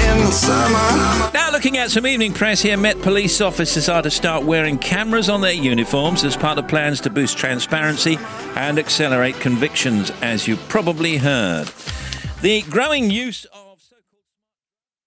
in the summer. Now looking at some evening press here, Met police officers are to start wearing cameras on their uniforms as part of plans to boost transparency and accelerate convictions, as you probably heard. The growing use of